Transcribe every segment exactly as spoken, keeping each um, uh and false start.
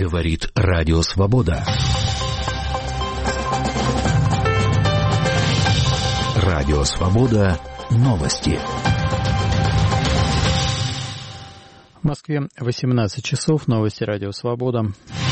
Говорит Радио Свобода. Радио Свобода. Новости. В Москве восемнадцать часов. Новости Радио Свобода.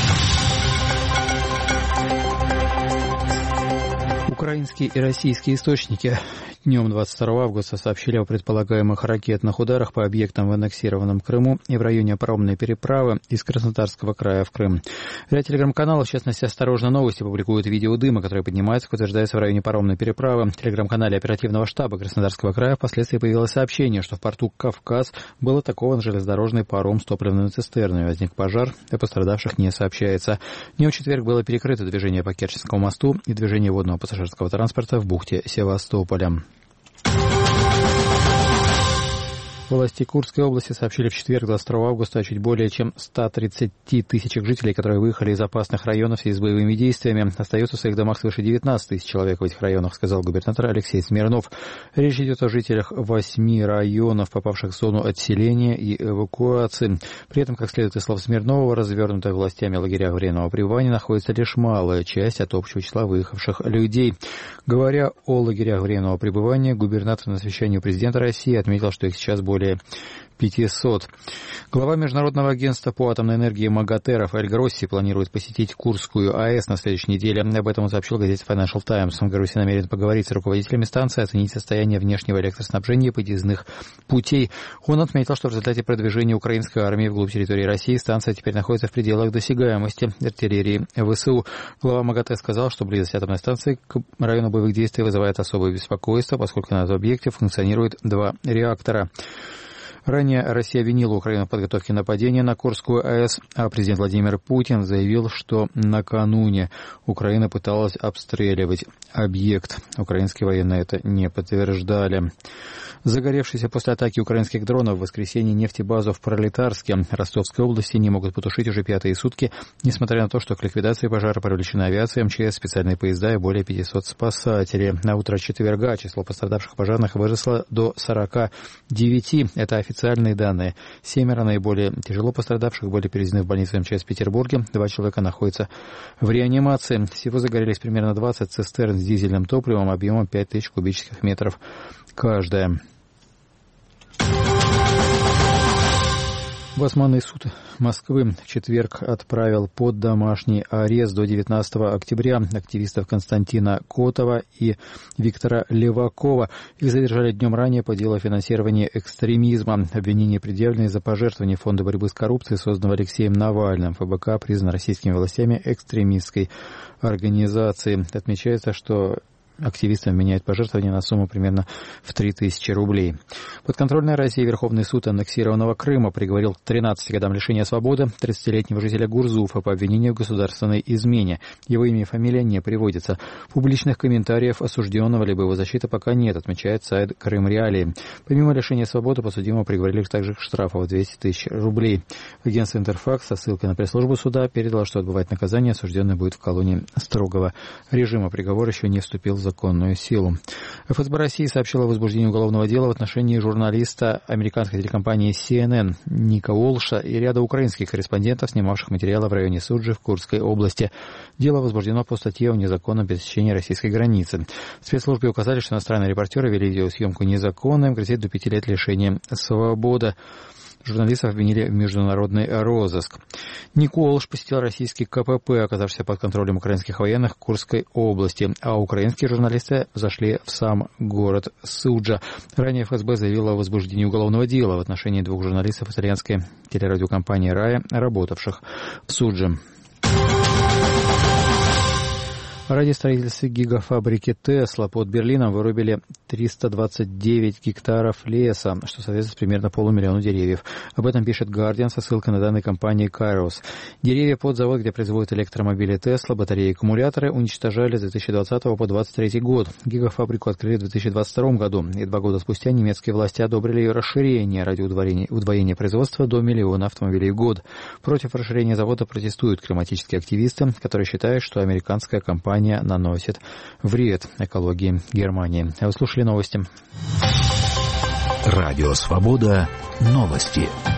Украинские и российские источники днем двадцать второго августа сообщили о предполагаемых ракетных ударах по объектам в аннексированном Крыму и в районе паромной переправы из Краснодарского края в Крым. Ряд телеграм-каналов, в частности «Осторожно, новости», публикуют видео дыма, которое поднимается, как утверждается, в районе паромной переправы. В телеграм-канале оперативного штаба Краснодарского края впоследствии появилось сообщение, что в порту Кавказ был атакован железнодорожный паром с топливной цистерной. Возник пожар, о пострадавших не сообщается. Днем в четверг было перекрыто движение по Керченскому мосту и движение водного пассажирского транспорта в бухте Севастополя. Власти Курской области сообщили в четверг, двадцать второго августа, о чуть более чем ста тридцати тысячах жителей, которые выехали из опасных районов в связи с боевыми действиями. Остается в своих домах свыше девятнадцати тысяч человек в этих районах, сказал губернатор Алексей Смирнов. Речь идет о жителях восьми районов, попавших в зону отселения и эвакуации. При этом, как следует из слов Смирнова, развернутые властями лагеря временного пребывания находится лишь малая часть от общего числа выехавших людей. Говоря о лагерях временного пребывания, губернатор на совещании у президента России отметил, что их сейчас более пятисот. Глава Международного агентства по атомной энергии МАГАТЭ Рафаэль Гросси планирует посетить Курскую АЭС на следующей неделе. Об этом он сообщил газете Financial Times. Гросси намерен поговорить с руководителями станции, оценить состояние внешнего электроснабжения и подъездных путей. Он отметил, что в результате продвижения украинской армии вглубь территории России станция теперь находится в пределах досягаемости артиллерии ВСУ. Глава МАГАТЭ сказал, что близость атомной станции к району боевых действий вызывает особое беспокойство, поскольку на этом объекте функционирует два реактора. Ранее Россия обвинила Украину в подготовке нападения на Курскую АЭС, а президент Владимир Путин заявил, что накануне Украина пыталась обстреливать объект. Украинские военные это не подтверждали. Загоревшиеся после атаки украинских дронов в воскресенье нефтебазу в Пролетарске Ростовской области не могут потушить уже пятые сутки, несмотря на то, что к ликвидации пожара привлечена авиация, МЧС, специальные поезда и более пятисот спасателей. На утро четверга число пострадавших пожарных выросло до сорока девяти. Это официальные данные. Семеро наиболее тяжело пострадавших были перевезены в больницу МЧС в Петербурге. Два человека находятся в реанимации. Всего загорелись примерно двадцать цистерн с дизельным топливом объемом пять тысяч кубических метров каждая. Басманный суд Москвы в четверг отправил под домашний арест до девятнадцатого октября активистов Константина Котова и Виктора Левакова. Их задержали днем ранее по делу о финансировании экстремизма. Обвинения предъявлены за пожертвование Фонда борьбы с коррупцией, созданного Алексеем Навальным. ФБК признан российскими властями экстремистской организацией. Отмечается, что активистам меняют пожертвования на сумму примерно в три тысячи рублей. Подконтрольная России Верховный суд аннексированного Крыма приговорил к тринадцати годам лишения свободы тридцатилетнего жителя Гурзуфа по обвинению в государственной измене. Его имя и фамилия не приводятся. Публичных комментариев осужденного либо его защиты пока нет, отмечает сайт Крым Реалии. Помимо лишения свободы подсудимого приговорили также к штрафу в двести тысяч рублей. Агентство Интерфакс со ссылкой на пресс-службу суда передало, что отбывать наказание осужденный будет в колонии строгого режима. Приговор еще не вступил в законную силу. ФСБ России сообщила о возбуждении уголовного дела в отношении журналиста американской телекомпании си эн эн Ника Уолша и ряда украинских корреспондентов, снимавших материалы в районе Суджи в Курской области. Дело возбуждено по статье о незаконном пересечении российской границы. В спецслужбе указали, что иностранные репортеры вели видеосъемку незаконно, им грозит до пяти лет лишения свободы. Журналистов обвинили в международный розыск. Ник Уолш посетил российский ка пэ пэ, оказавшийся под контролем украинских военных в Курской области, а украинские журналисты зашли в сам город Суджа. Ранее ФСБ заявила о возбуждении уголовного дела в отношении двух журналистов итальянской телерадиокомпании «Рая», работавших в Судже. Ради строительства гигафабрики Тесла под Берлином вырубили триста двадцать девять гектаров леса, что соответствует примерно полумиллиону деревьев. Об этом пишет Guardian со ссылкой на данные компании Kairos. Деревья под завод, где производят электромобили Тесла, батареи и аккумуляторы, уничтожали с две тысячи двадцатого по две тысячи двадцать третий год. Гигафабрику открыли в две тысячи двадцать втором году, и два года спустя немецкие власти одобрили ее расширение ради удвоения, удвоения производства до миллиона автомобилей в год. Против расширения завода протестуют климатические активисты, которые считают, что американская компания наносит вред экологии Германии. Вы слушали новости. Радио Свобода. Новости.